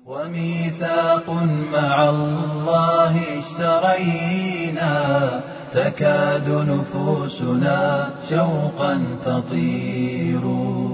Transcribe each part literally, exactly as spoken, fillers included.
وميثاق مع الله اشترينا، تكاد نفوسنا شوقا تطير،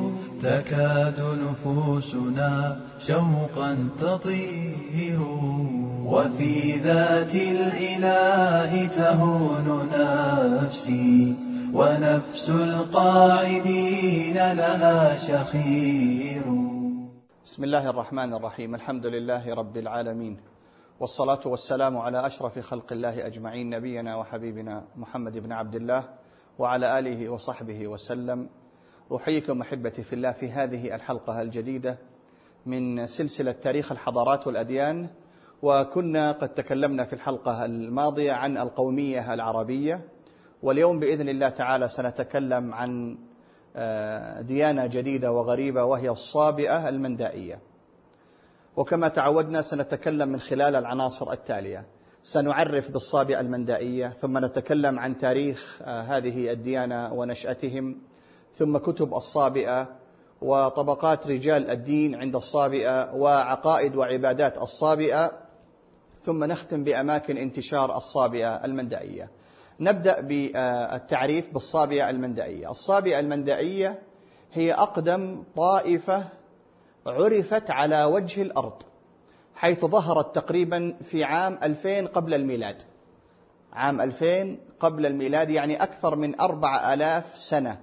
تكاد نفوسنا شوقا تطير. وفي ذات الإله تهون نفسي، ونفس القاعدين لها شخير. بسم الله الرحمن الرحيم. الحمد لله رب العالمين، والصلاة والسلام على أشرف خلق الله أجمعين، نبينا وحبيبنا محمد بن عبد الله وعلى آله وصحبه وسلم. أحييكم أحبتي في الله في هذه الحلقة الجديدة من سلسلة تاريخ الحضارات والأديان. وكنا قد تكلمنا في الحلقة الماضية عن القومية العربية، واليوم بإذن الله تعالى سنتكلم عن ديانة جديدة وغريبة، وهي الصابئة المندائية. وكما تعودنا سنتكلم من خلال العناصر التالية: سنعرف بالصابئة المندائية، ثم نتكلم عن تاريخ هذه الديانة ونشأتهم، ثم كتب الصابئة وطبقات رجال الدين عند الصابئة وعقائد وعبادات الصابئة، ثم نختم بأماكن انتشار الصابئة المندائية. نبدأ بالتعريف بالصابئة المندائية. الصابئة المندائية هي أقدم طائفة عرفت على وجه الأرض، حيث ظهرت تقريبا في عام ألفين قبل الميلاد. عام ألفين قبل الميلاد يعني أكثر من أربع آلاف سنة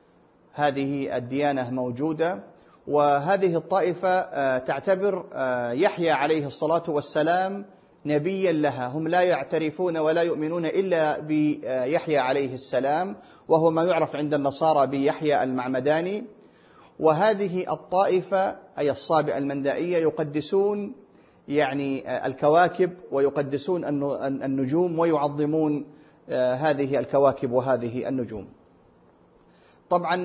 هذه الديانة موجودة. وهذه الطائفة تعتبر يحيى عليه الصلاة والسلام نبيا لها. هم لا يعترفون ولا يؤمنون إلا بيحيى عليه السلام، وهو ما يعرف عند النصارى بيحيى المعمداني. وهذه الطائفة أي الصابئة المندائية يقدسون يعني الكواكب، ويقدسون النجوم، ويعظمون هذه الكواكب وهذه النجوم. طبعا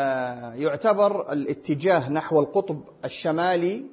يعتبر الاتجاه نحو القطب الشمالي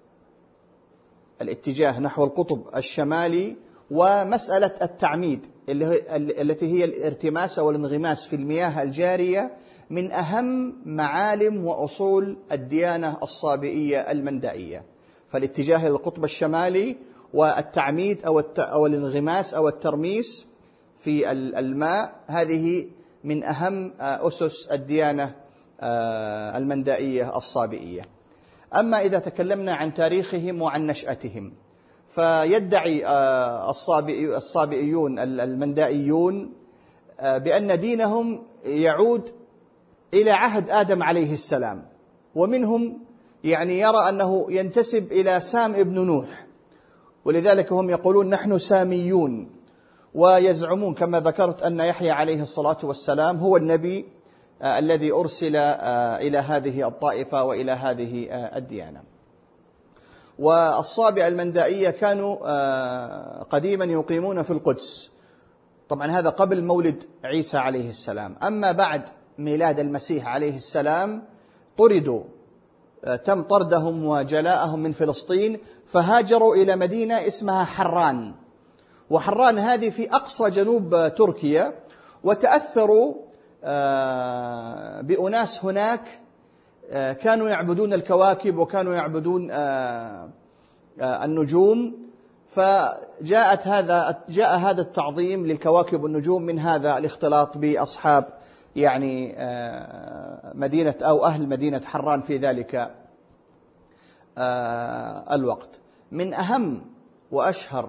الاتجاه نحو القطب الشمالي ومسألة التعميد التي هي الارتماس والانغماس في المياه الجارية من أهم معالم وأصول الديانة الصابئية المندائية. فالاتجاه إلى القطب الشمالي والتعميد أو أو الانغماس أو الترميس في الماء، هذه من أهم أسس الديانة المندائية الصابئية. أما إذا تكلمنا عن تاريخهم وعن نشأتهم، فيدعي الصابئيون المندائيون بأن دينهم يعود إلى عهد آدم عليه السلام، ومنهم يعني يرى أنه ينتسب إلى سام ابن نوح، ولذلك هم يقولون نحن ساميون. ويزعمون كما ذكرت أن يحيى عليه الصلاة والسلام هو النبي الذي أرسل إلى هذه الطائفة وإلى هذه الديانة. والصابئة المندائية كانوا قديما يقيمون في القدس، طبعا هذا قبل مولد عيسى عليه السلام. أما بعد ميلاد المسيح عليه السلام طردوا، تم طردهم وجلاءهم من فلسطين، فهاجروا إلى مدينة اسمها حران. وحران هذه في أقصى جنوب تركيا، وتأثروا بأناس هناك كانوا يعبدون الكواكب وكانوا يعبدون النجوم، فجاءت هذا جاء هذا التعظيم للكواكب والنجوم من هذا الاختلاط بأصحاب يعني مدينة أو أهل مدينة حران في ذلك الوقت. من أهم وأشهر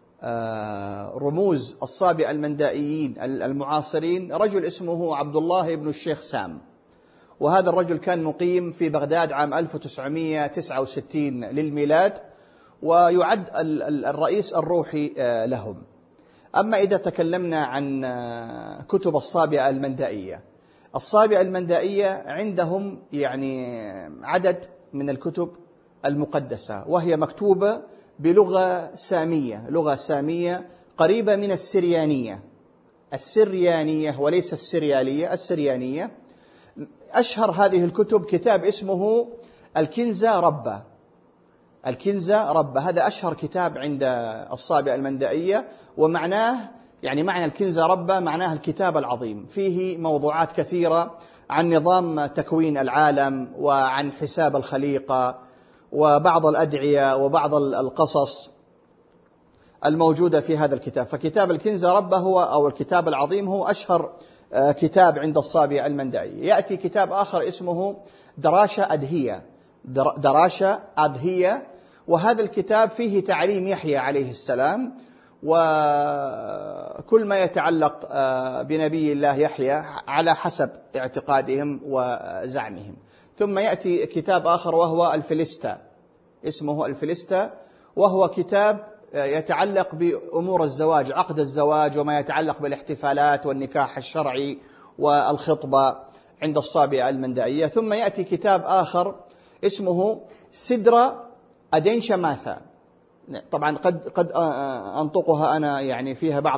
رموز الصابئة المندائيين المعاصرين رجل اسمه عبد الله بن الشيخ سام، وهذا الرجل كان مقيم في بغداد عام ألف وتسعمائة وتسعة وستين للميلاد، ويعد الرئيس الروحي لهم. أما إذا تكلمنا عن كتب الصابئة المندائية، الصابئة المندائية عندهم يعني عدد من الكتب المقدسة، وهي مكتوبة بلغة سامية، لغة سامية قريبة من السريانية السريانية وليس السريالية، السريانية. أشهر هذه الكتب كتاب اسمه الكنزة ربة. الكنزة ربة هذا أشهر كتاب عند الصابئة المندائية، ومعناه يعني معنى الكنزة ربة معناه الكتاب العظيم، فيه موضوعات كثيرة عن نظام تكوين العالم وعن حساب الخليقة وبعض الأدعية وبعض القصص الموجودة في هذا الكتاب. فكتاب الكنز ربه هو أو الكتاب العظيم هو أشهر كتاب عند الصابئة المندعية. يأتي كتاب آخر اسمه دراشة أدهية دراشة أدهية وهذا الكتاب فيه تعليم يحيى عليه السلام وكل ما يتعلق بنبي الله يحيى على حسب اعتقادهم وزعمهم. ثم يأتي كتاب آخر وهو الفلسطة اسمه الفلسطة وهو كتاب يتعلق بأمور الزواج عقد الزواج وما يتعلق بالاحتفالات والنكاح الشرعي والخطبة عند الصابئة المندعية. ثم يأتي كتاب آخر اسمه سدرة أدينشماثا. طبعا قد قد أنطقها أنا يعني فيها بعض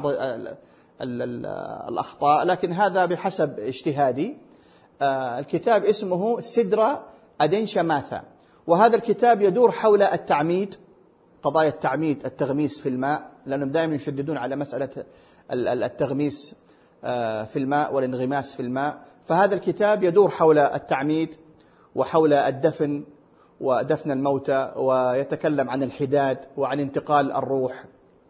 الأخطاء لكن هذا بحسب اجتهادي. الكتاب اسمه سدرة أدينشماثا وهذا الكتاب يدور حول التعميد قضايا التعميد التغميس في الماء لأنهم دائما يشددون على مسألة التغميس في الماء والانغماس في الماء. فهذا الكتاب يدور حول التعميد وحول الدفن ودفن الموتى ويتكلم عن الحداد وعن انتقال الروح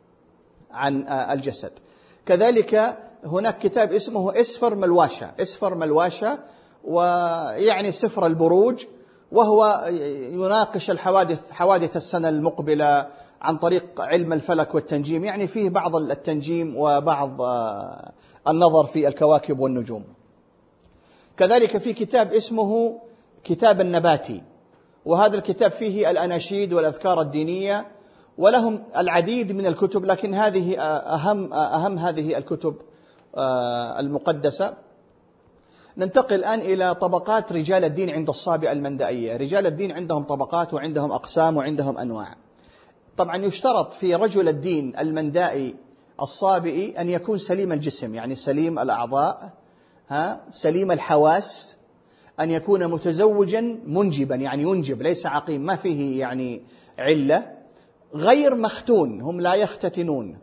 عن الجسد. كذلك هناك كتاب اسمه اسفر ملواشة اسفر ملواشة ويعني سفر البروج وهو يناقش الحوادث حوادث السنة المقبلة عن طريق علم الفلك والتنجيم يعني فيه بعض التنجيم وبعض النظر في الكواكب والنجوم. كذلك في كتاب اسمه كتاب النباتي وهذا الكتاب فيه الأناشيد والأذكار الدينية ولهم العديد من الكتب لكن هذه أهم أهم هذه الكتب المقدسة. ننتقل الآن إلى طبقات رجال الدين عند الصابئة المندعية. رجال الدين عندهم طبقات وعندهم أقسام وعندهم أنواع. طبعا يشترط في رجل الدين المندائي الصابئي أن يكون سليم الجسم يعني سليم الأعضاء ها سليم الحواس أن يكون متزوجا منجبا يعني ينجب ليس عقيم ما فيه يعني علة غير مختون هم لا يختتنون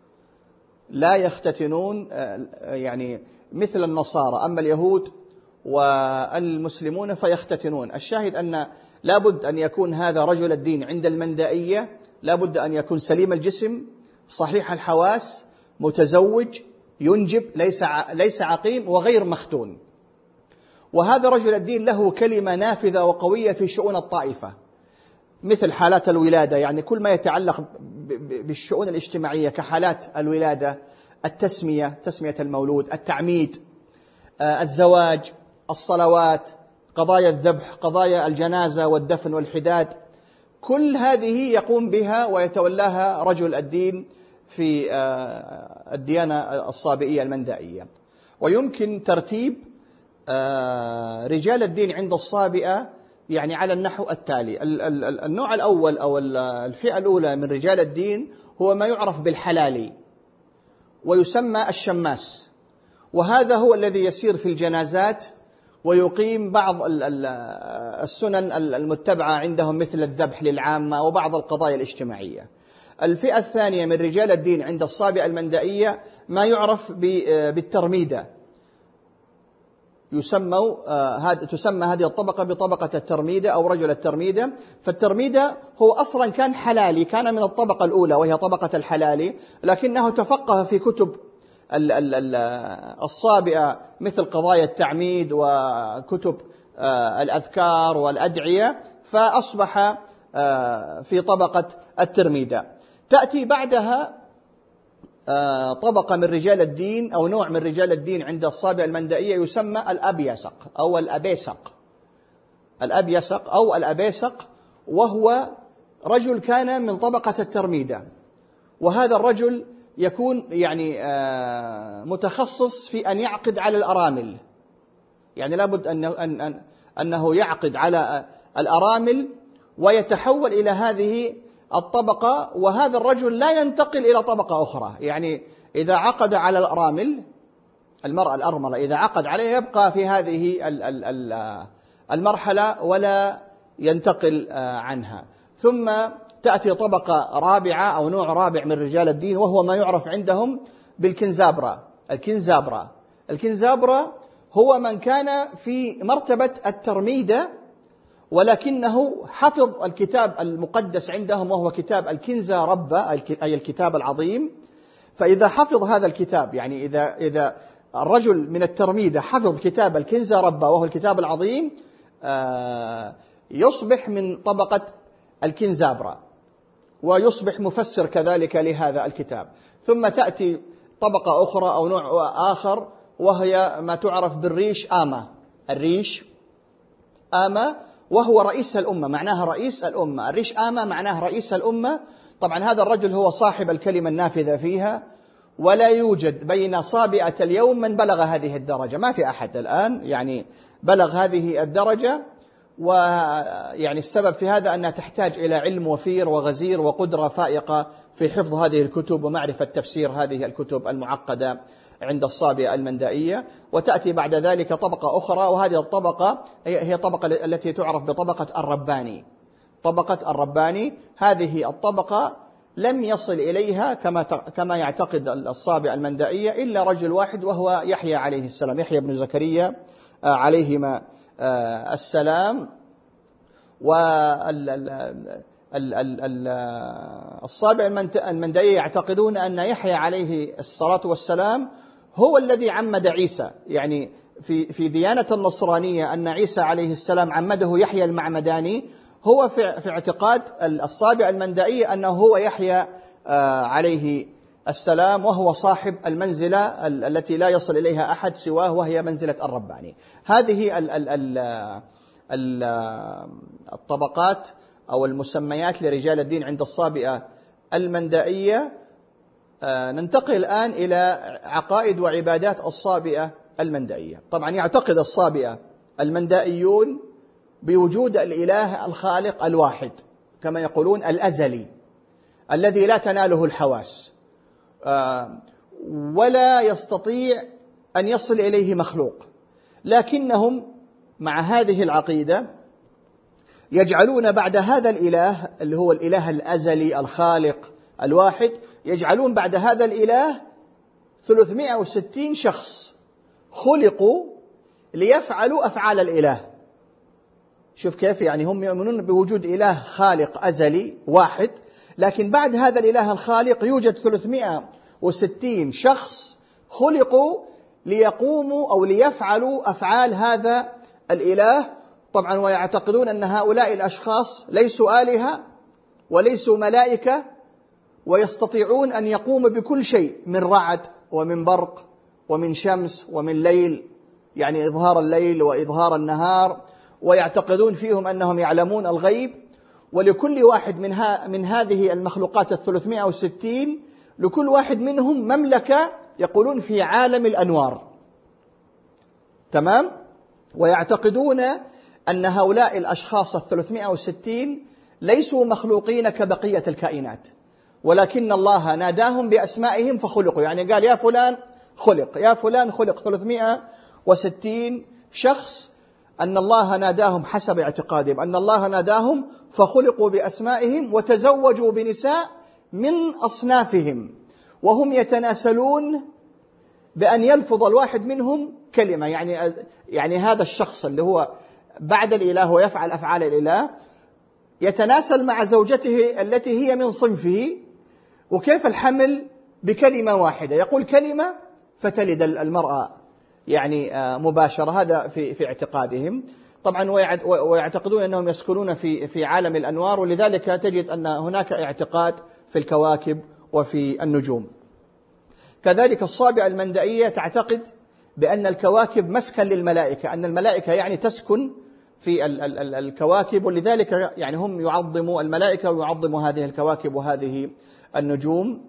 لا يختتنون يعني مثل النصارى أما اليهود والمسلمون فيختتنون. الشاهد أن لابد أن يكون هذا رجل الدين عند المندائية لابد أن يكون سليم الجسم صحيح الحواس متزوج ينجب ليس ليس عقيم وغير مختون. وهذا رجل الدين له كلمة نافذة وقوية في شؤون الطائفة مثل حالات الولادة يعني كل ما يتعلق بالشؤون الاجتماعية كحالات الولادة التسمية تسمية المولود التعميد الزواج الصلوات قضايا الذبح قضايا الجنازة والدفن والحداد كل هذه يقوم بها ويتولاها رجل الدين في الديانة الصابئية المندائية. ويمكن ترتيب رجال الدين عند الصابئة يعني على النحو التالي. النوع الأول أو الفئة الأولى من رجال الدين هو ما يعرف بالحلالي ويسمى الشماس وهذا هو الذي يسير في الجنازات ويقيم بعض السنن المتبعة عندهم مثل الذبح للعامة وبعض القضايا الاجتماعية. الفئة الثانية من رجال الدين عند الصابئة المندائية ما يعرف بالترميدة يسمى هذا تسمى هذه الطبقة بطبقة الترميدة أو رجل الترميدة. فالترميدة هو أصلا كان حلالي كان من الطبقة الأولى وهي طبقة الحلالي لكنه تفقه في كتب الصابئة مثل قضايا التعميد وكتب الأذكار والأدعية فأصبح في طبقة الترميدة. تأتي بعدها طبقة من رجال الدين أو نوع من رجال الدين عند الصابئة المندائية يسمى الأبيسق أو الأبيسق الأبيسق أو الأبيسق وهو رجل كان من طبقة الترميدة وهذا الرجل يكون يعني متخصص في أن يعقد على الأرامل يعني لابد أن أنه يعقد على الأرامل ويتحول إلى هذه الطبقة وهذا الرجل لا ينتقل إلى طبقة أخرى يعني إذا عقد على الأرامل المرأة الأرملة إذا عقد عليها يبقى في هذه المرحلة ولا ينتقل عنها. ثم تأتي طبقة رابعة أو نوع رابع من رجال الدين وهو ما يعرف عندهم بالكنزابرة. الكنزابرة الكنزابرة هو من كان في مرتبة الترميدة ولكنه حفظ الكتاب المقدس عندهم وهو كتاب الكنزة ربة، أي الكتاب العظيم. فإذا حفظ هذا الكتاب، يعني إذا إذا الرجل من الترميدة حفظ كتاب الكنزة ربة وهو الكتاب العظيم، يصبح من طبقة الكنزابرة ويصبح مفسر كذلك لهذا الكتاب. ثم تأتي طبقة أخرى أو نوع آخر وهي ما تعرف بالريش آما، الريش آما وهو رئيس الأمة، معناها رئيس الأمة. الريش آما معناه رئيس الأمة. طبعا هذا الرجل هو صاحب الكلمة النافذة فيها، ولا يوجد بين صابئة اليوم من بلغ هذه الدرجة، ما في أحد الآن يعني بلغ هذه الدرجة. ويعني السبب في هذا أنها تحتاج إلى علم وفير وغزير وقدرة فائقة في حفظ هذه الكتب ومعرفة تفسير هذه الكتب المعقدة عند الصابئة المندائية. وتأتي بعد ذلك طبقة أخرى، وهذه الطبقة هي طبقة التي تعرف بطبقة الرباني. طبقة الرباني هذه الطبقة لم يصل إليها كما كما يعتقد الصابئة المندائية إلا رجل واحد، وهو يحيى عليه السلام، يحيى بن زكريا عليهما السلام. والصابئة المندائية يعتقدون أن يحيى عليه الصلاة والسلام هو الذي عمد عيسى، يعني في في ديانة النصرانية أن عيسى عليه السلام عمده يحيى المعمداني، هو في في اعتقاد الصابئة المندائية أنه هو يحيى عليه السلام، وهو صاحب المنزلة التي لا يصل إليها أحد سواه، وهي منزلة الرباني. هذه ال ال ال ال الطبقات أو المسميات لرجال الدين عند الصابئة المندائية. ننتقل الآن إلى عقائد وعبادات الصابئة المندائية. طبعا يعتقد الصابئة المندائيون بوجود الإله الخالق الواحد، كما يقولون الأزلي الذي لا تناله الحواس ولا يستطيع أن يصل إليه مخلوق. لكنهم مع هذه العقيدة يجعلون بعد هذا الإله اللي هو الإله الأزلي الخالق الواحد، يجعلون بعد هذا الإله ثلاثمائة وستين شخص خلقوا ليفعلوا أفعال الإله. شوف كيف، يعني هم يؤمنون بوجود إله خالق أزلي واحد، لكن بعد هذا الإله الخالق يوجد ثلاثمائة وستين شخص خلقوا ليقوموا أو ليفعلوا أفعال هذا الإله. طبعا ويعتقدون أن هؤلاء الأشخاص ليسوا آلهة وليسوا ملائكة، ويستطيعون أن يقوموا بكل شيء من رعد ومن برق ومن شمس ومن ليل، يعني إظهار الليل وإظهار النهار. ويعتقدون فيهم أنهم يعلمون الغيب، ولكل واحد من, ها من هذه المخلوقات الثلاثمائة وستين لكل واحد منهم مملكة يقولون في عالم الأنوار. تمام؟ ويعتقدون أن هؤلاء الأشخاص الثلاثمائة وستين ليسوا مخلوقين كبقية الكائنات، ولكن الله ناداهم بأسمائهم فخلقوا، يعني قال يا فلان خلق، يا فلان خلق. ثلاثمائة وستين شخص أن الله ناداهم حسب اعتقادهم أن الله ناداهم فخلقوا بأسمائهم وتزوجوا بنساء من أصنافهم، وهم يتناسلون بأن يلفظ الواحد منهم كلمة. يعني يعني هذا الشخص اللي هو بعد الإله ويفعل أفعال الإله يتناسل مع زوجته التي هي من صنفه. وكيف الحمل بكلمة واحدة؟ يقول كلمة فتلد المرأة يعني مباشرة. هذا في في اعتقادهم. طبعا ويعتقدون أنهم يسكنون في في عالم الأنوار، ولذلك تجد أن هناك اعتقاد في الكواكب وفي النجوم. كذلك الصابئة المندائية تعتقد بأن الكواكب مسكن للملائكة، أن الملائكة يعني تسكن في ال ال ال الكواكب، ولذلك يعني هم يعظموا الملائكة ويعظموا هذه الكواكب وهذه النجوم.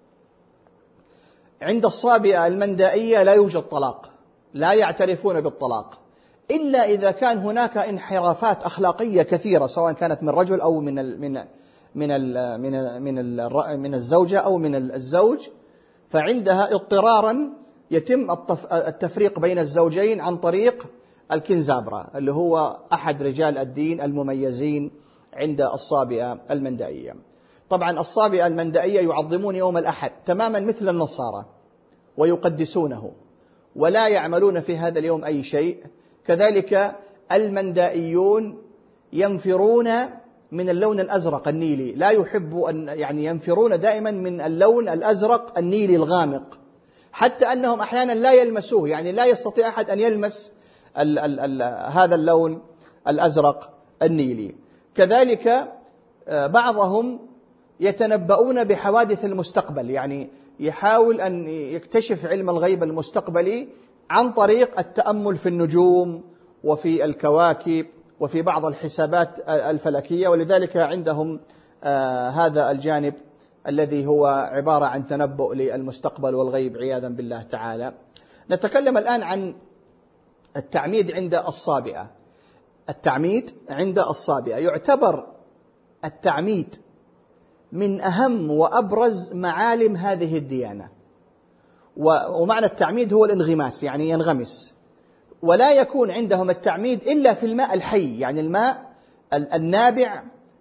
عند الصابئة المندائية لا يوجد طلاق، لا يعترفون بالطلاق إلا إذا كان هناك انحرافات أخلاقية كثيرة، سواء كانت من رجل أو من ال من من ال من ال من ال من الزوجة أو من الزوج، فعندها اضطرارا يتم التفريق بين الزوجين عن طريق الكنزابرة اللي هو أحد رجال الدين المميزين عند الصابئة المندائية. طبعا الصابئة المندائية يعظمون يوم الأحد تماما مثل النصارى ويقدسونه ولا يعملون في هذا اليوم أي شيء. كذلك المندائيون ينفرون من اللون الأزرق النيلي، لا يحب أن يعني ينفرون دائما من اللون الأزرق النيلي الغامق، حتى أنهم أحيانا لا يلمسوه، يعني لا يستطيع أحد أن يلمس ال ال ال هذا اللون الأزرق النيلي. كذلك بعضهم يتنبؤون بحوادث المستقبل، يعني يحاول أن يكتشف علم الغيب المستقبلي عن طريق التأمل في النجوم وفي الكواكب وفي بعض الحسابات الفلكية، ولذلك عندهم آه هذا الجانب الذي هو عبارة عن تنبؤ للمستقبل والغيب عياذا بالله تعالى. نتكلم الآن عن التعميد عند الصابئة. التعميد عند الصابئة يعتبر التعميد من أهم وأبرز معالم هذه الديانة، ومعنى التعميد هو الانغماس، يعني ينغمس، ولا يكون عندهم التعميد إلا في الماء الحي، يعني الماء النابع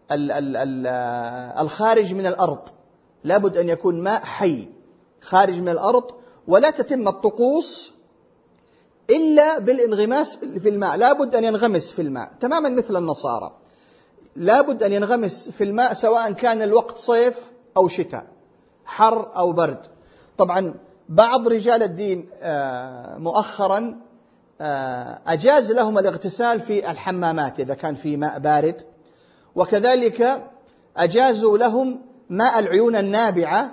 الخارج من الأرض، لابد أن يكون ماء حي خارج من الأرض، ولا تتم الطقوس إلا بالانغماس في الماء، لابد أن ينغمس في الماء تماما مثل النصارى، لابد أن ينغمس في الماء سواء كان الوقت صيف أو شتاء، حر أو برد. طبعا بعض رجال الدين مؤخرا أجاز لهم الاغتسال في الحمامات إذا كان في ماء بارد، وكذلك أجازوا لهم ماء العيون النابعة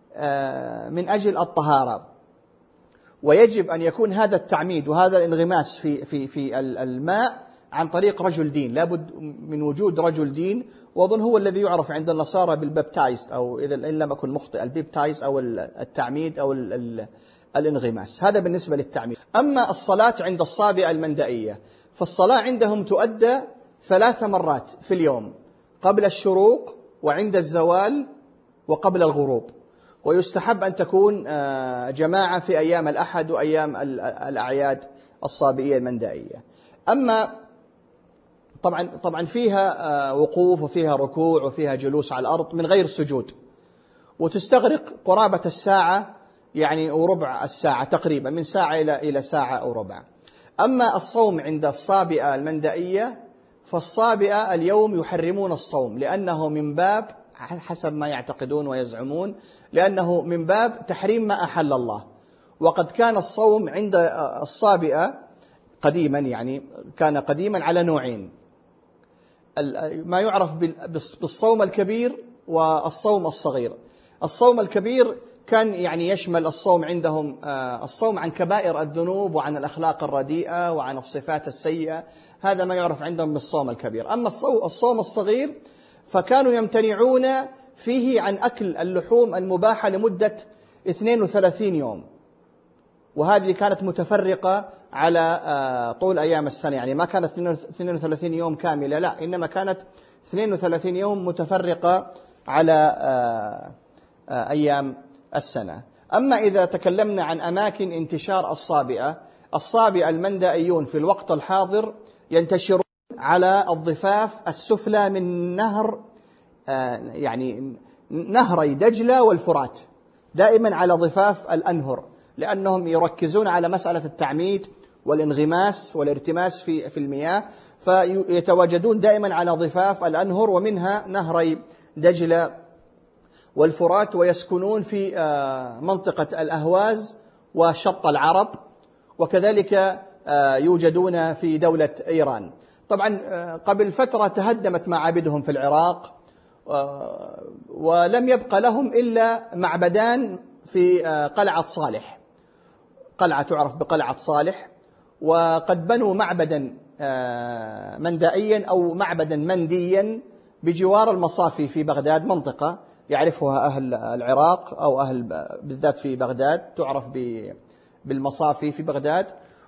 من أجل الطهارة. ويجب أن يكون هذا التعميد وهذا الانغماس في في في الماء عن طريق رجل دين، لابد من وجود رجل دين، وأظن هو الذي يعرف عند النصارى بالبابتايز، أو إذا إن لم أكن مخطئ البابتايز أو التعميد أو الانغماس. هذا بالنسبة للتعميد. أما الصلاة عند الصابئة المندائية، فالصلاة عندهم تؤدى ثلاث مرات في اليوم، قبل الشروق وعند الزوال وقبل الغروب، ويستحب أن تكون جماعة في أيام الأحد وأيام الأعياد الصابئية المندائية. أما طبعا طبعا فيها وقوف وفيها ركوع وفيها جلوس على الأرض من غير سجود، وتستغرق قرابة الساعة يعني أو ربع الساعة تقريبا، من ساعة إلى إلى ساعة أو ربع. أما الصوم عند الصابئة المندائية، فالصابئة اليوم يحرمون الصوم، لأنه من باب حسب ما يعتقدون ويزعمون، لأنه من باب تحريم ما أحل الله. وقد كان الصوم عند الصابئة قديما، يعني كان قديما على نوعين، ما يعرف بالصوم الكبير والصوم الصغير. الصوم الكبير كان يعني يشمل الصوم عندهم الصوم عن كبائر الذنوب وعن الأخلاق الرديئة وعن الصفات السيئة، هذا ما يعرف عندهم بالصوم الكبير. أما الصوم الصغير فكانوا يمتنعون فيه عن أكل اللحوم المباحة لمدة اثنين وثلاثين يوم، وهذه كانت متفرقة على طول أيام السنة، يعني ما كانت اثنين وثلاثين يوم كاملة، لا، إنما كانت اثنين وثلاثين يوم متفرقة على أيام السنة. أما إذا تكلمنا عن أماكن انتشار الصابئة، الصابئة المندائيون في الوقت الحاضر ينتشرون على الضفاف السفلى من نهر يعني نهري دجلة والفرات، دائما على ضفاف الأنهر، لأنهم يركزون على مسألة التعميد والانغماس والارتماس في في المياه، فيتواجدون دائما على ضفاف الأنهر، ومنها نهري دجلة والفرات، ويسكنون في منطقة الأهواز وشط العرب، وكذلك يوجدون في دولة إيران. طبعا قبل فترة تهدمت معابدهم في العراق، ولم يبقى لهم إلا معبدان في قلعة صالح، قلعة تعرف بقلعة صالح، وقد بنوا معبدا مندائيا أو معبدا منديا بجوار المصافي في بغداد، منطقة يعرفها أهل العراق أو أهل بالذات في بغداد تعرف بالمصافي في بغداد.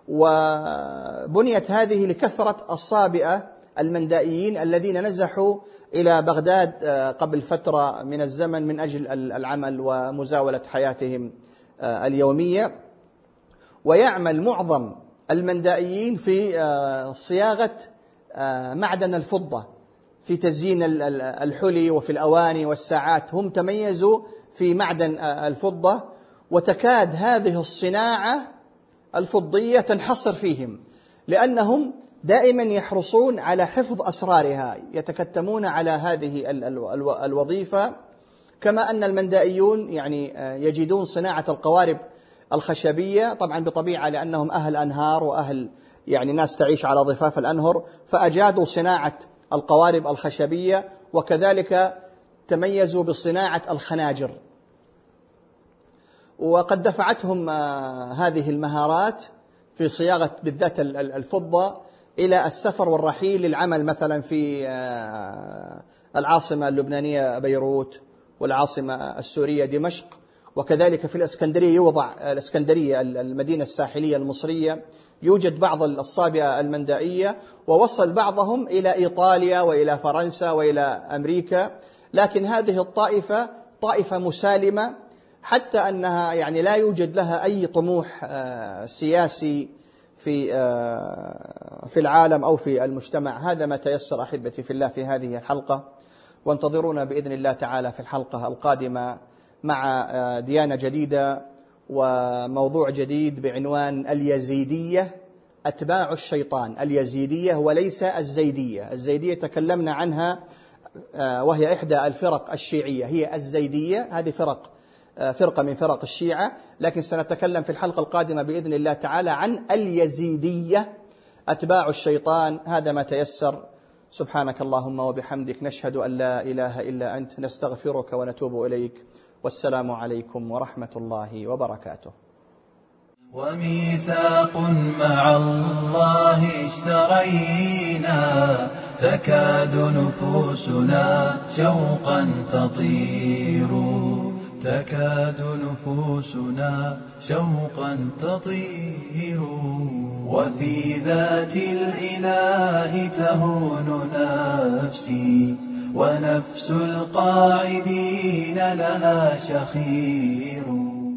وبنيت هذه لكثرة الصابئة المندائيين الذين نزحوا إلى بغداد قبل فترة من الزمن من أجل العمل ومزاولة حياتهم اليومية. ويعمل معظم المندائيين في صياغة معدن الفضة في تزيين الحلي وفي الأواني والساعات، هم تميزوا في معدن الفضة، وتكاد هذه الصناعة الفضية تنحصر فيهم، لأنهم دائما يحرصون على حفظ أسرارها، يتكتمون على هذه الوظيفة، كما أن المندائيون يعني يجدون صناعة القوارب الخشبية طبعا بطبيعة لأنهم أهل أنهار وأهل يعني ناس تعيش على ضفاف الأنهر، فأجادوا صناعة القوارب الخشبية، وكذلك تميزوا بصناعة الخناجر، وقد دفعتهم هذه المهارات في صياغة بالذات الفضة إلى السفر والرحيل للعمل مثلا في العاصمة اللبنانية بيروت والعاصمة السورية دمشق، وكذلك في الإسكندرية يوضع الإسكندرية المدينة الساحلية المصرية يوجد بعض الصابئة المندائية، ووصل بعضهم إلى إيطاليا وإلى فرنسا وإلى أمريكا. لكن هذه الطائفة طائفة مسالمة، حتى أنها يعني لا يوجد لها أي طموح سياسي في في العالم أو في المجتمع. هذا ما تيسر أحبتي في الله في هذه الحلقة، وانتظرونا بإذن الله تعالى في الحلقة القادمة مع ديانة جديدة وموضوع جديد بعنوان اليزيدية أتباع الشيطان. اليزيدية وليس الزيدية. الزيدية تكلمنا عنها وهي إحدى الفرق الشيعية، هي الزيدية، هذه فرق فرقة من فرق الشيعة، لكن سنتكلم في الحلقة القادمة بإذن الله تعالى عن اليزيدية أتباع الشيطان. هذا ما تيسر. سبحانك اللهم وبحمدك، نشهد أن لا إله إلا أنت، نستغفرك ونتوب إليك، والسلام عليكم ورحمة الله وبركاته. وميثاق مع الله اشترينا، تكاد نفوسنا شوقا تطير، تكاد نفوسنا شوقا تطير، وفي ذات الإله تهون نفسي، ونفس القاعدين لها شخير.